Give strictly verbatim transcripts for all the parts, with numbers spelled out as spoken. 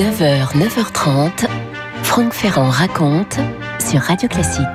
neuf heures, neuf heures trente, Franck Ferrand raconte sur Radio Classique.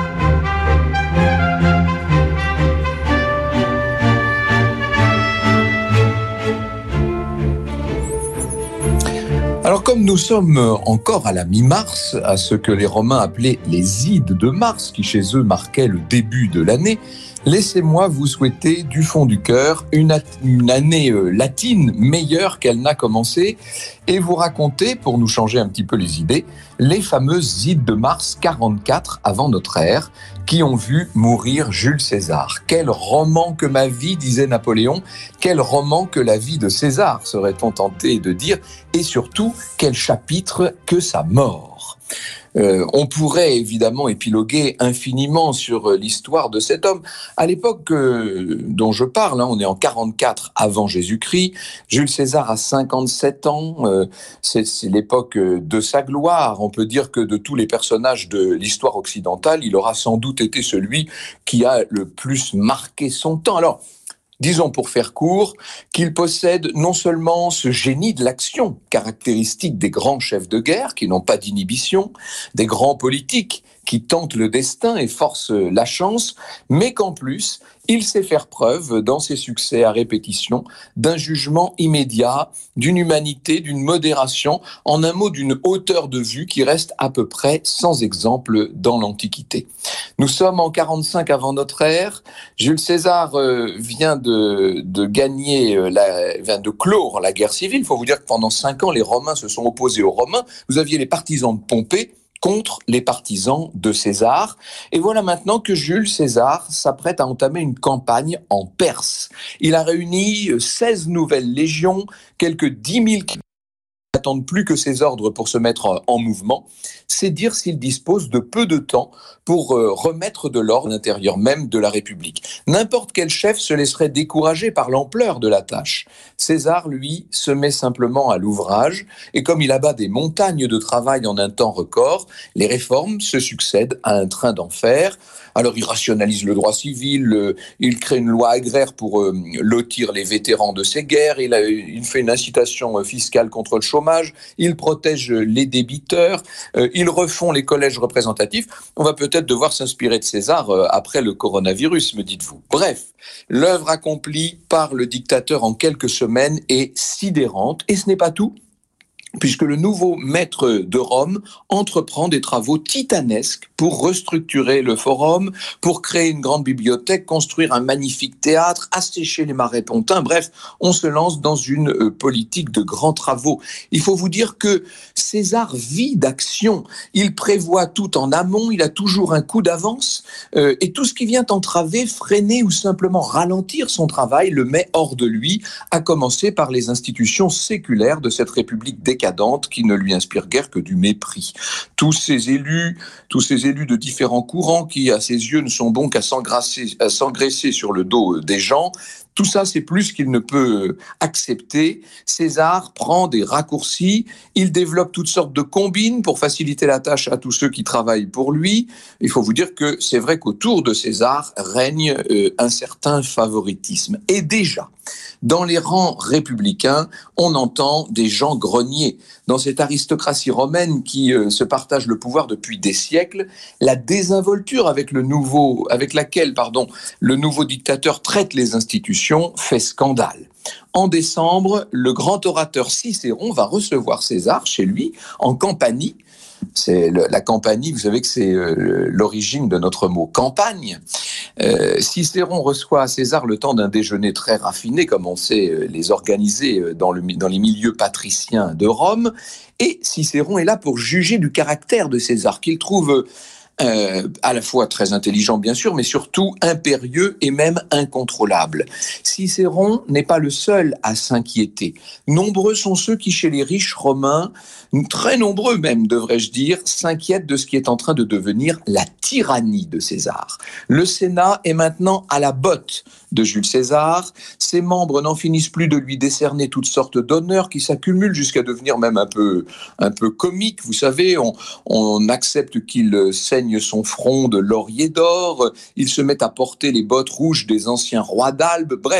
Alors comme nous sommes encore à la mi-mars, à ce que les Romains appelaient les Ides de Mars, qui chez eux marquaient le début de l'année, laissez-moi vous souhaiter du fond du cœur une, a- une année euh, latine meilleure qu'elle n'a commencé et vous raconter, pour nous changer un petit peu les idées, les fameuses Ides de Mars quarante-quatre avant notre ère qui ont vu mourir Jules César. Quel roman que ma vie, disait Napoléon, quel roman que la vie de César, serait-on tenté de dire, et surtout, quel chapitre que sa mort. Euh, on pourrait évidemment épiloguer infiniment sur euh, l'histoire de cet homme. À l'époque euh, dont je parle, hein, on est en quarante-quatre avant Jésus-Christ, Jules César a cinquante-sept ans, euh, c'est, c'est l'époque de sa gloire. On peut dire que de tous les personnages de l'histoire occidentale, il aura sans doute été celui qui a le plus marqué son temps. Alors, disons pour faire court, qu'il possède non seulement ce génie de l'action, caractéristique des grands chefs de guerre qui n'ont pas d'inhibition, des grands politiques qui tentent le destin et forcent la chance, mais qu'en plus, il sait faire preuve, dans ses succès à répétition, d'un jugement immédiat, d'une humanité, d'une modération, en un mot d'une hauteur de vue qui reste à peu près sans exemple dans l'Antiquité. Nous sommes en quarante-cinq avant notre ère. Jules César euh, vient de, de gagner, euh, la, vient de clore la guerre civile. Il faut vous dire que pendant cinq ans, les Romains se sont opposés aux Romains. Vous aviez les partisans de Pompée contre les partisans de César. Et voilà maintenant que Jules César s'apprête à entamer une campagne en Perse. Il a réuni seize nouvelles légions, quelques dix mille qui n'attendent plus que ses ordres pour se mettre en mouvement. C'est dire s'il dispose de peu de temps pour remettre de l'ordre à l'intérieur même de la République. N'importe quel chef se laisserait décourager par l'ampleur de la tâche. César, lui, se met simplement à l'ouvrage, et comme il abat des montagnes de travail en un temps record, les réformes se succèdent à un train d'enfer. Alors il rationalise le droit civil, euh, il crée une loi agraire pour euh, lotir les vétérans de ces guerres, il, a, il fait une incitation fiscale contre le chômage, il protège les débiteurs, euh, il refond les collèges représentatifs. On va peut-être devoir s'inspirer de César euh, après le coronavirus, me dites-vous. Bref, l'œuvre accomplie par le dictateur en quelques semaines est sidérante, et ce n'est pas tout, puisque le nouveau maître de Rome entreprend des travaux titanesques pour restructurer le forum, pour créer une grande bibliothèque, construire un magnifique théâtre, assécher les marais pontins. Bref, on se lance dans une euh, politique de grands travaux. Il faut vous dire que César vit d'action. Il prévoit tout en amont, il a toujours un coup d'avance, euh, et tout ce qui vient entraver, freiner ou simplement ralentir son travail le met hors de lui, à commencer par les institutions séculaires de cette république décadente qui ne lui inspire guère que du mépris. Tous ces élus, tous ces élus de différents courants qui, à ses yeux, ne sont bons qu'à s'engraisser, à s'engraisser sur le dos des gens, tout ça, c'est plus qu'il ne peut accepter. César prend des raccourcis, il développe toutes sortes de combines pour faciliter la tâche à tous ceux qui travaillent pour lui. Il faut vous dire que c'est vrai qu'autour de César règne euh, un certain favoritisme. Et déjà, dans les rangs républicains, on entend des gens grogner. Dans cette aristocratie romaine qui euh, se partage le pouvoir depuis des siècles, la désinvolture avec, le nouveau, avec laquelle pardon, le nouveau dictateur traite les institutions fait scandale. En décembre, le grand orateur Cicéron va recevoir César chez lui en Campanie. C'est le, la Campanie, vous savez que c'est euh, l'origine de notre mot campagne. Euh, Cicéron reçoit César le temps d'un déjeuner très raffiné, comme on sait euh, les organiser euh, dans, le, dans les milieux patriciens de Rome. Et Cicéron est là pour juger du caractère de César, qu'il trouve euh, Euh, à la fois très intelligent bien sûr, mais surtout impérieux et même incontrôlable. Cicéron n'est pas le seul à s'inquiéter. Nombreux sont ceux qui, chez les riches romains, très nombreux même devrais-je dire, s'inquiètent de ce qui est en train de devenir la tyrannie de César. Le Sénat est maintenant à la botte de Jules César. Ses membres n'en finissent plus de lui décerner toutes sortes d'honneurs qui s'accumulent jusqu'à devenir même un peu, un peu comique. Vous savez, on, on accepte qu'il saigne son front de laurier d'or, il se met à porter les bottes rouges des anciens rois d'Albe. Bref,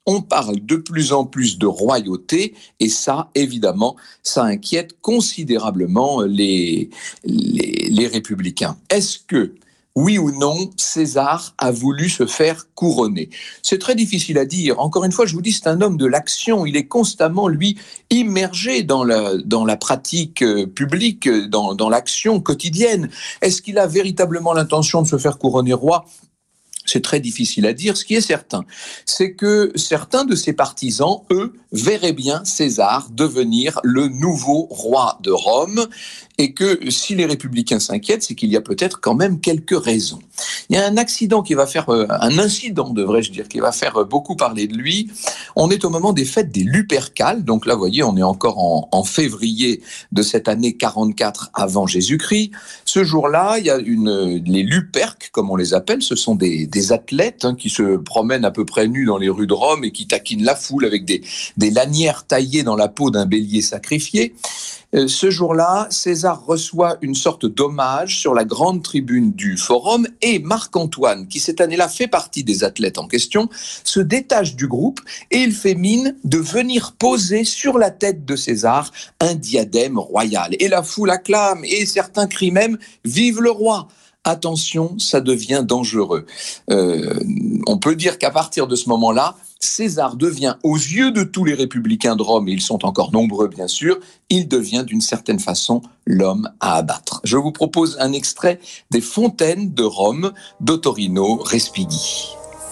on parle de plus en plus de royauté, et ça, évidemment, ça inquiète considérablement les, les, les républicains. Est-ce que, oui ou non, César a voulu se faire couronner? C'est très difficile à dire. Encore une fois, je vous dis, c'est un homme de l'action. Il est constamment, lui, immergé dans la, dans la pratique publique, dans, dans l'action quotidienne. Est-ce qu'il a véritablement l'intention de se faire couronner roi? C'est très difficile à dire. Ce qui est certain, c'est que certains de ses partisans, eux, verraient bien César devenir le nouveau roi de Rome, et que si les républicains s'inquiètent, c'est qu'il y a peut-être quand même quelques raisons. Il y a un accident qui va faire, euh, un incident devrais-je dire, qui va faire beaucoup parler de lui. On est au moment des fêtes des Lupercales, donc là, vous voyez, on est encore en, en février de cette année quarante-quatre avant Jésus-Christ. Ce jour-là, il y a une, les Luperques, comme on les appelle, ce sont des, des athlètes hein, qui se promènent à peu près nus dans les rues de Rome et qui taquinent la foule avec des, des lanières taillées dans la peau d'un bélier sacrifié. Ce jour-là, César reçoit une sorte d'hommage sur la grande tribune du Forum, et Marc-Antoine, qui cette année-là fait partie des athlètes en question, se détache du groupe et il fait mine de venir poser sur la tête de César un diadème royal. Et la foule acclame et certains crient même « Vive le roi !» Attention, ça devient dangereux. Euh, on peut dire qu'à partir de ce moment-là, César devient, aux yeux de tous les républicains de Rome, et ils sont encore nombreux bien sûr, il devient d'une certaine façon l'homme à abattre. Je vous propose un extrait des Fontaines de Rome d'Ottorino Respighi.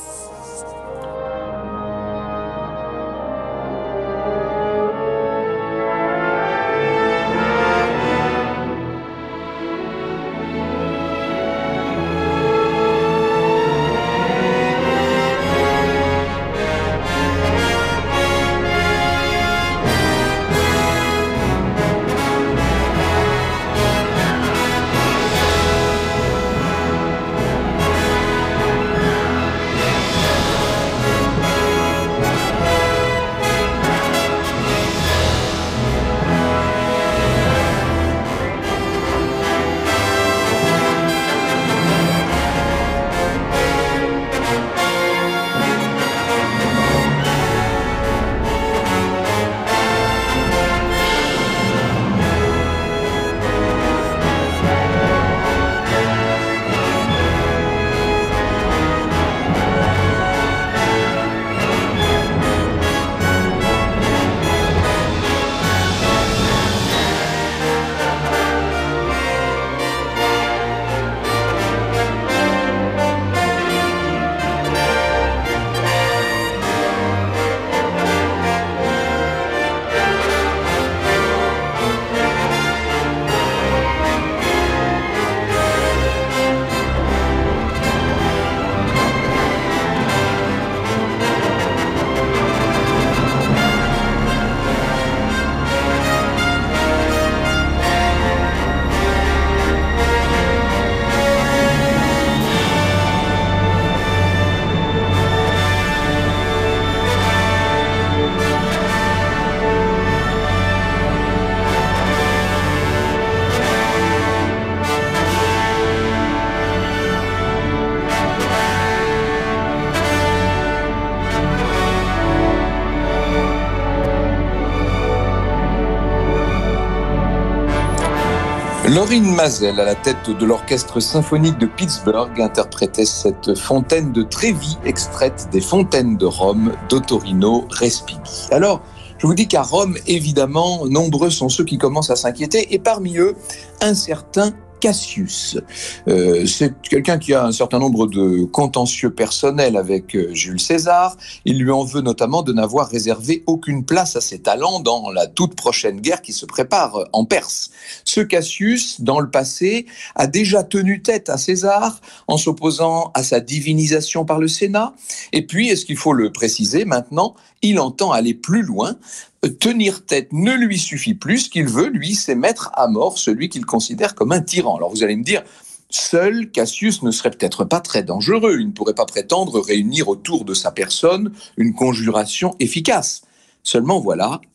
Lorin Maazel, à la tête de l'orchestre symphonique de Pittsburgh, interprétait cette fontaine de Trévi, extraite des Fontaines de Rome d'Ottorino Respighi. Alors, je vous dis qu'à Rome, évidemment, nombreux sont ceux qui commencent à s'inquiéter, et parmi eux, un certain Cassius. Euh, c'est quelqu'un qui a un certain nombre de contentieux personnels avec euh, Jules César. Il lui en veut notamment de n'avoir réservé aucune place à ses talents dans la toute prochaine guerre qui se prépare euh, en Perse. Ce Cassius, dans le passé, a déjà tenu tête à César en s'opposant à sa divinisation par le Sénat. Et puis, est-ce qu'il faut le préciser maintenant, il entend aller plus loin. Tenir tête ne lui suffit plus. Ce qu'il veut, lui, c'est mettre à mort celui qu'il considère comme un tyran. Alors vous allez me dire, seul Cassius ne serait peut-être pas très dangereux. Il ne pourrait pas prétendre réunir autour de sa personne une conjuration efficace. Seulement voilà,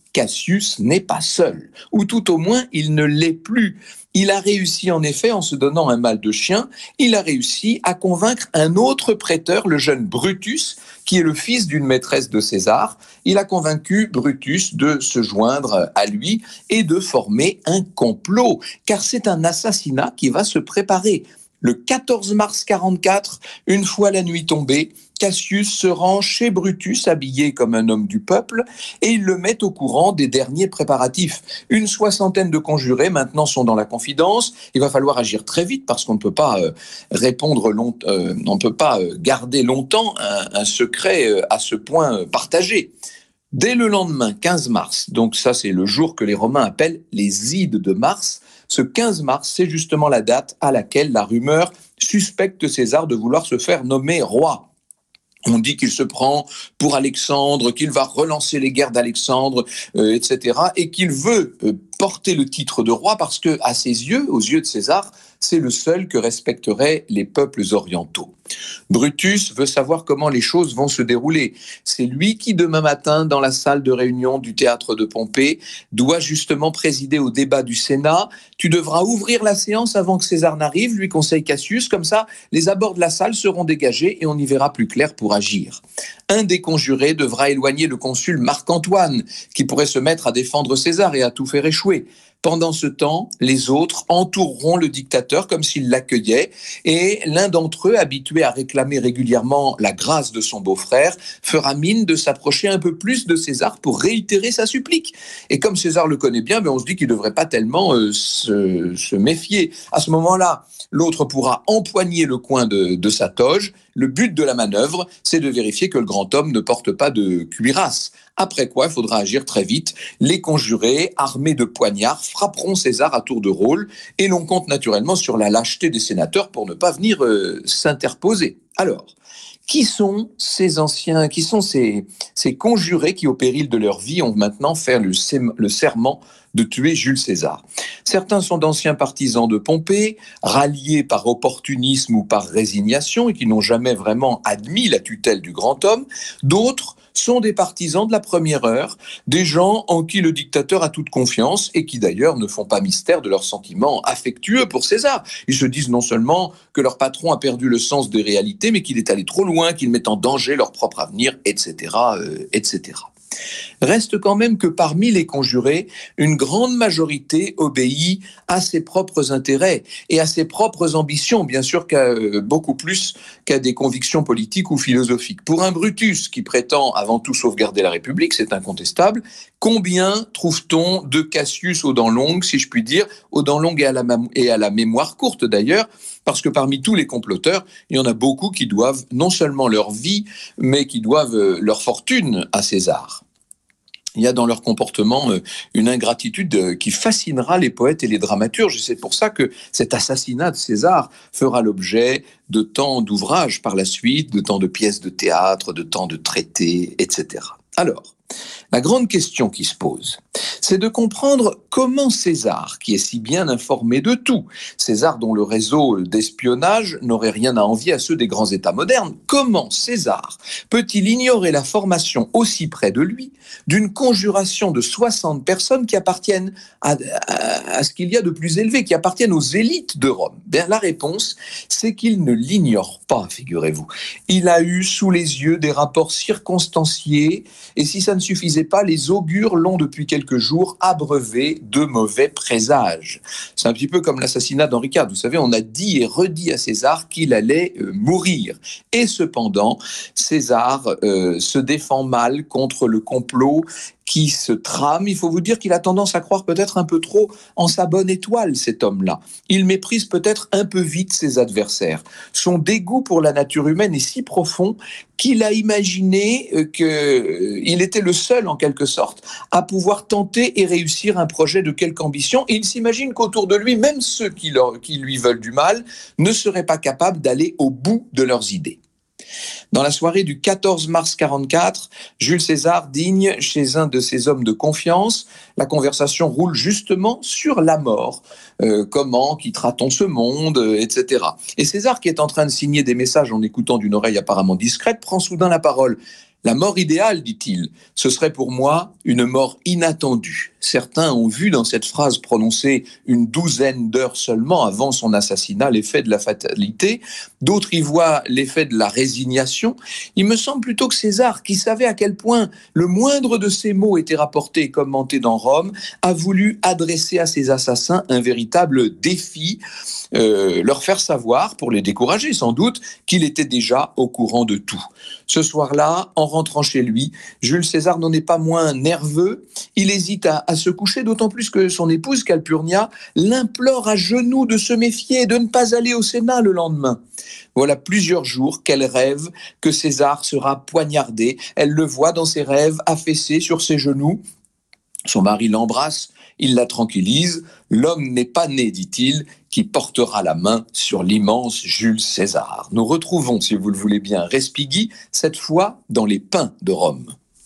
Cassius n'est pas seul, ou tout au moins il ne l'est plus. Il a réussi en effet, en se donnant un mal de chien, il a réussi à convaincre un autre préteur, le jeune Brutus, qui est le fils d'une maîtresse de César. Il a convaincu Brutus de se joindre à lui et de former un complot, car c'est un assassinat qui va se préparer. Le quatorze mars quarante-quatre, une fois la nuit tombée, Cassius se rend chez Brutus, habillé comme un homme du peuple, et il le met au courant des derniers préparatifs. Une soixantaine de conjurés maintenant sont dans la confidence. Il va falloir agir très vite parce qu'on ne peut pas euh, répondre long, euh, on ne peut pas euh, garder longtemps un, un secret euh, à ce point euh, partagé. Dès le lendemain, quinze mars, donc ça c'est le jour que les Romains appellent les Ides de Mars, ce quinze mars, c'est justement la date à laquelle la rumeur suspecte César de vouloir se faire nommer roi. On dit qu'il se prend pour Alexandre, qu'il va relancer les guerres d'Alexandre, euh, et cetera, et qu'il veut euh, porter le titre de roi parce que, à ses yeux, aux yeux de César, c'est le seul que respecteraient les peuples orientaux. Brutus veut savoir comment les choses vont se dérouler. C'est lui qui, demain matin, dans la salle de réunion du théâtre de Pompée, doit justement présider au débat du Sénat. Tu devras ouvrir la séance avant que César n'arrive, lui conseille Cassius. Comme ça, les abords de la salle seront dégagés et on y verra plus clair pour agir. Un des conjurés devra éloigner le consul Marc-Antoine, qui pourrait se mettre à défendre César et à tout faire échouer. Pendant ce temps, les autres entoureront le dictateur comme s'ils l'accueillaient et l'un d'entre eux, habitué à réclamer régulièrement la grâce de son beau-frère, fera mine de s'approcher un peu plus de César pour réitérer sa supplique. Et comme César le connaît bien, ben on se dit qu'il ne devrait pas tellement euh, se, se méfier. À ce moment-là, l'autre pourra empoigner le coin de, de sa toge. Le but de la manœuvre, c'est de vérifier que le grand homme ne porte pas de cuirasse. Après quoi, il faudra agir très vite. Les conjurés, armés de poignards, frapperont César à tour de rôle et l'on compte naturellement sur la lâcheté des sénateurs pour ne pas venir euh, s'interposer. Alors, qui sont ces anciens, qui sont ces, ces conjurés qui, au péril de leur vie, ont maintenant fait le, le serment de tuer Jules César? Certains sont d'anciens partisans de Pompée, ralliés par opportunisme ou par résignation et qui n'ont jamais vraiment admis la tutelle du grand homme. D'autres sont des partisans de la première heure, des gens en qui le dictateur a toute confiance et qui d'ailleurs ne font pas mystère de leurs sentiments affectueux pour César. Ils se disent non seulement que leur patron a perdu le sens des réalités, mais qu'il est allé trop loin, qu'il met en danger leur propre avenir, et cetera, euh, et cetera. Reste quand même que parmi les conjurés, une grande majorité obéit à ses propres intérêts et à ses propres ambitions, bien sûr qu'à, euh, beaucoup plus qu'à des convictions politiques ou philosophiques. Pour un Brutus qui prétend avant tout sauvegarder la République, c'est incontestable, combien trouve-t-on de Cassius aux dents longues, si je puis dire, aux dents longues et à la, et à la mémoire courte d'ailleurs, parce que parmi tous les comploteurs, il y en a beaucoup qui doivent non seulement leur vie, mais qui doivent leur fortune à César. Il y a dans leur comportement une ingratitude qui fascinera les poètes et les dramaturges. Et c'est pour ça que cet assassinat de César fera l'objet de tant d'ouvrages par la suite, de tant de pièces de théâtre, de tant de traités, et cetera. Alors, la grande question qui se pose, c'est de comprendre comment César, qui est si bien informé de tout, César dont le réseau d'espionnage n'aurait rien à envier à ceux des grands États modernes, comment César peut-il ignorer la formation aussi près de lui d'une conjuration de soixante personnes qui appartiennent à, à, à ce qu'il y a de plus élevé, qui appartiennent aux élites de Rome? Bien, la réponse, c'est qu'il ne l'ignore pas, figurez-vous. Il a eu sous les yeux des rapports circonstanciés, et si ça ne suffisait pas, les augures l'ont depuis quelques jours abreuvé de mauvais présages. C'est un petit peu comme l'assassinat d'Henri quatre. Vous savez, on a dit et redit à César qu'il allait euh, mourir. Et cependant, César euh, se défend mal contre le complot qui se trame. Il faut vous dire qu'il a tendance à croire peut-être un peu trop en sa bonne étoile, cet homme-là. Il méprise peut-être un peu vite ses adversaires. Son dégoût pour la nature humaine est si profond qu'il a imaginé qu'il était le seul, en quelque sorte, à pouvoir tenter et réussir un projet de quelque ambition. Et il s'imagine qu'autour de lui, même ceux qui, leur, qui lui veulent du mal, ne seraient pas capables d'aller au bout de leurs idées. Dans la soirée du quatorze mars quarante-quatre, Jules César dîne chez un de ses hommes de confiance. La conversation roule justement sur la mort. Euh, comment quittera-t-on ce monde, euh, et cetera. Et César, qui est en train de signer des messages en écoutant d'une oreille apparemment discrète, prend soudain la parole. La mort idéale, dit-il, ce serait pour moi une mort inattendue. Certains ont vu dans cette phrase prononcée une douzaine d'heures seulement avant son assassinat l'effet de la fatalité. D'autres y voient l'effet de la résignation. Il me semble plutôt que César, qui savait à quel point le moindre de ces mots était rapporté et commenté dans Rome, a voulu adresser à ses assassins un véritable défi, euh, leur faire savoir, pour les décourager sans doute, qu'il était déjà au courant de tout. Ce soir-là, en rentrant chez lui, Jules César n'en est pas moins nerveux. Il hésite à, à se coucher, d'autant plus que son épouse Calpurnia l'implore à genoux de se méfier et de ne pas aller au Sénat le lendemain. Voilà plusieurs jours qu'elle rêve que César sera poignardé. Elle le voit dans ses rêves, affaissé sur ses genoux. Son mari l'embrasse, il la tranquillise. L'homme n'est pas né, dit-il, qui portera la main sur l'immense Jules César. Nous retrouvons, si vous le voulez bien, Respighi, cette fois dans les Pins de Rome.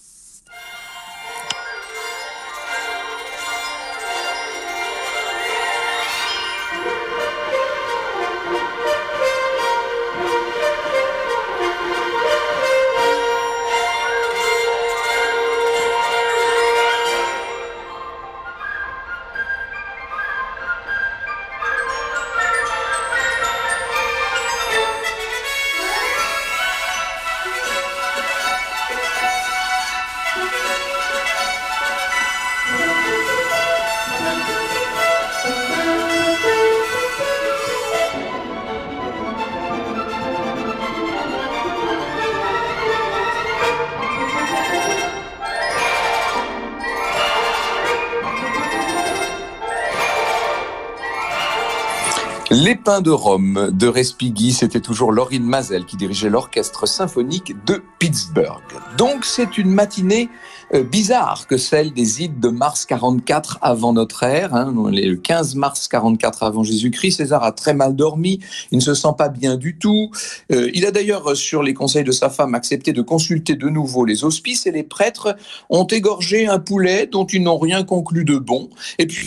Les Pins de Rome de Respighi, c'était toujours Laurine Mazel qui dirigeait l'orchestre symphonique de Pittsburgh. Donc c'est une matinée euh, bizarre que celle des Ides de mars quarante-quatre avant notre ère, hein, le quinze mars quarante-quatre avant Jésus-Christ. César a très mal dormi, il ne se sent pas bien du tout. Euh, il a d'ailleurs, sur les conseils de sa femme, accepté de consulter de nouveau les hospices et les prêtres ont égorgé un poulet dont ils n'ont rien conclu de bon. Et puis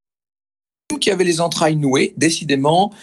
qui avait les entrailles nouées, décidément,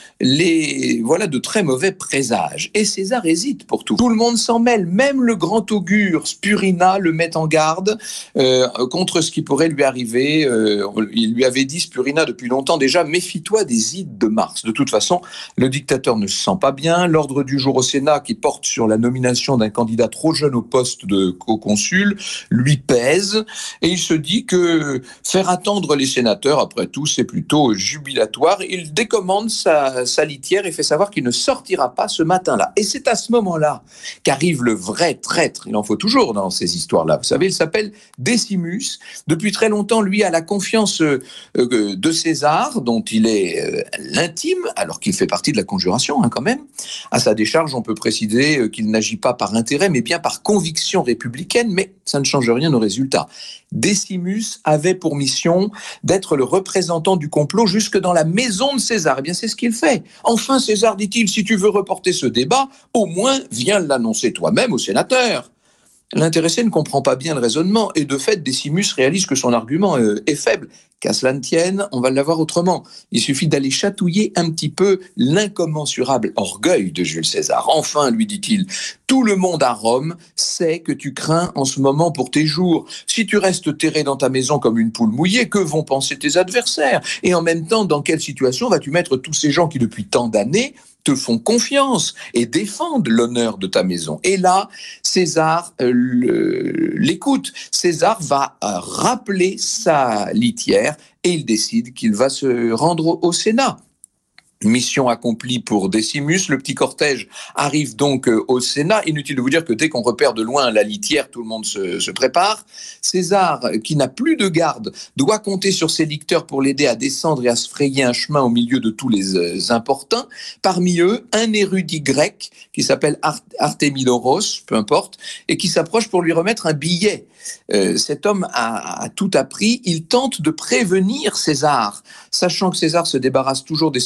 les voilà de très mauvais présages. Et César hésite pour tout. Tout le monde s'en mêle, même le grand augure Spurina le met en garde euh, contre ce qui pourrait lui arriver. Euh, il lui avait dit, Spurina, depuis longtemps déjà, méfie-toi des Ides de mars. De toute façon, le dictateur ne se sent pas bien. L'ordre du jour au Sénat, qui porte sur la nomination d'un candidat trop jeune au poste de co-consul, lui pèse. Et il se dit que faire attendre les sénateurs, après tout, c'est plutôt jubilatoire. Il décommande sa, sa litière et fait savoir qu'il ne sortira pas ce matin-là. Et c'est à ce moment-là qu'arrive le vrai traître. Il en faut toujours dans ces histoires-là. Vous savez, il s'appelle Décimus. Depuis très longtemps, lui a la confiance euh, de César, dont il est euh, l'intime, alors qu'il fait partie de la conjuration, hein, quand même. À sa décharge, on peut préciser euh, qu'il n'agit pas par intérêt, mais bien par conviction républicaine, mais ça ne change rien au résultat. Décimus avait pour mission d'être le représentant du complot jusque dans la maison de César. Eh bien, c'est ce qu'il fait. Enfin, César, dit-il, si tu veux reporter ce débat, au moins viens l'annoncer toi-même au sénateur. L'intéressé ne comprend pas bien le raisonnement et de fait, Décimus réalise que son argument euh, est faible. Qu'à cela ne tienne, on va l'avoir autrement. Il suffit d'aller chatouiller un petit peu l'incommensurable orgueil de Jules César. Enfin, lui dit-il, tout le monde à Rome sait que tu crains en ce moment pour tes jours. Si tu restes terré dans ta maison comme une poule mouillée, que vont penser tes adversaires? Et en même temps, dans quelle situation vas-tu mettre tous ces gens qui, depuis tant d'années, te font confiance et défendent l'honneur de ta maison? Et là, César euh, le, l'écoute. César va euh, rappeler sa litière et il décide qu'il va se rendre au, au Sénat. Mission accomplie pour Décimus. Le petit cortège arrive donc au Sénat. Inutile de vous dire que dès qu'on repère de loin la litière, tout le monde se, se prépare. César, qui n'a plus de garde, doit compter sur ses licteurs pour l'aider à descendre et à se frayer un chemin au milieu de tous les euh, importuns. Parmi eux, un érudit grec qui s'appelle Art- Artémidoros, peu importe, et qui s'approche pour lui remettre un billet. Euh, cet homme a, a tout appris. Il tente de prévenir César, sachant que César se débarrasse toujours des sollicitations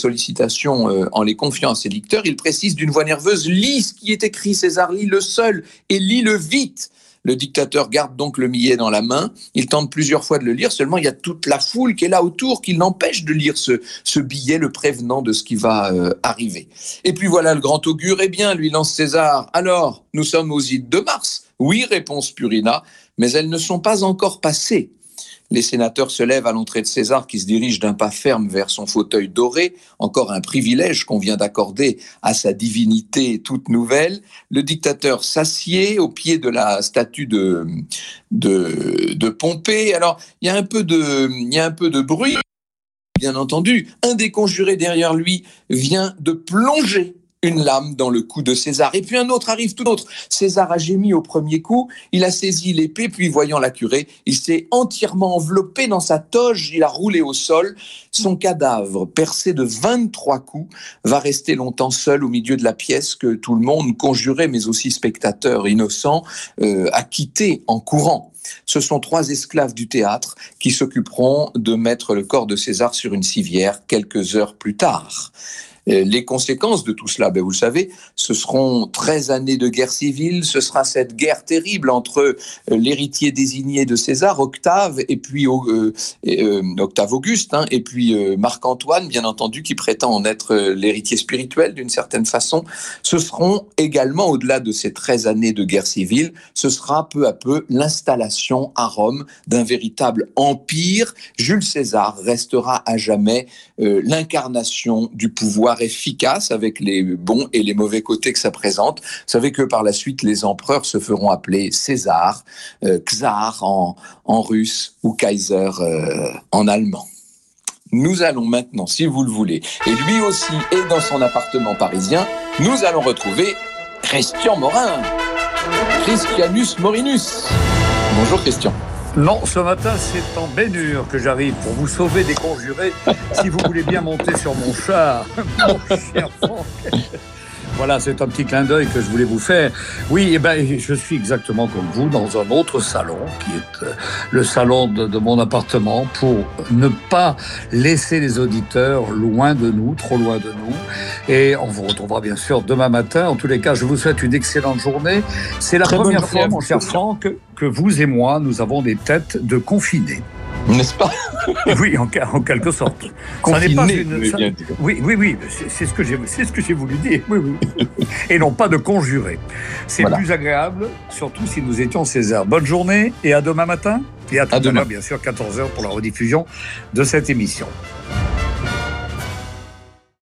citations euh, en les confiant à ses lecteurs, il précise d'une voix nerveuse « Lis ce qui est écrit, César, lis-le seul et lis-le vite !» Le dictateur garde donc le millet dans la main. Il tente plusieurs fois de le lire. Seulement, il y a toute la foule qui est là autour qui l'empêche de lire ce, ce billet, le prévenant de ce qui va euh, arriver. Et puis voilà le grand augure. Eh bien, lui lance César. Alors, nous sommes aux Ides de Mars. Oui, répond Spurina, mais elles ne sont pas encore passées. Les sénateurs se lèvent à l'entrée de César qui se dirige d'un pas ferme vers son fauteuil doré, encore un privilège qu'on vient d'accorder à sa divinité toute nouvelle. Le dictateur s'assied au pied de la statue de, de, de Pompée. Alors, il y a un peu de, il y a un peu de bruit, bien entendu. Un des conjurés derrière lui vient de plonger une lame dans le cou de César. Et puis un autre arrive tout autre. César a gémi au premier coup, il a saisi l'épée, puis voyant la curée, il s'est entièrement enveloppé dans sa toge, il a roulé au sol. Son cadavre, percé de vingt-trois coups, va rester longtemps seul au milieu de la pièce que tout le monde, conjuré, mais aussi spectateurs innocents, euh, a quitté en courant. Ce sont trois esclaves du théâtre qui s'occuperont de mettre le corps de César sur une civière quelques heures plus tard. Les conséquences de tout cela, ben vous le savez, ce seront treize années de guerre civile, ce sera cette guerre terrible entre l'héritier désigné de César, Octave, et puis euh, euh, Octave Auguste, hein, et puis euh, Marc-Antoine, bien entendu, qui prétend en être l'héritier spirituel d'une certaine façon. Ce seront également, au-delà de ces treize années de guerre civile, ce sera peu à peu l'installation à Rome d'un véritable empire. Jules César restera à jamais euh, l'incarnation du pouvoir efficace avec les bons et les mauvais côtés que ça présente. Vous savez que par la suite, les empereurs se feront appeler César, euh, Czar en, en russe ou Kaiser euh, en allemand. Nous allons maintenant, si vous le voulez, et lui aussi est dans son appartement parisien, nous allons retrouver Christian Morin. Christianus Morinus. Bonjour Christian. Non, ce matin, c'est en Bénure que j'arrive pour vous sauver des conjurés. Si vous voulez bien monter sur mon char, mon cher Franck. Voilà, c'est un petit clin d'œil que je voulais vous faire. Oui, eh ben, je suis exactement comme vous dans un autre salon, qui est le salon de, de mon appartement, pour ne pas laisser les auditeurs loin de nous, trop loin de nous. Et on vous retrouvera bien sûr demain matin. En tous les cas, je vous souhaite une excellente journée. C'est la Très première fois, mon cher Franck, que vous et moi, nous avons des têtes de confinés. N'est-ce pas? Oui, en, en quelque sorte. Confiné, ça n'est pas une, ça, bien dit. Oui, oui, oui, c'est, c'est, ce que j'ai, c'est ce que j'ai voulu dire. Oui, oui. Et non pas de conjurer. C'est voilà. Plus agréable, surtout si nous étions César. Bonne journée et à demain matin. Et à tout à, à l'heure, bien sûr, quatorze heures pour la rediffusion de cette émission.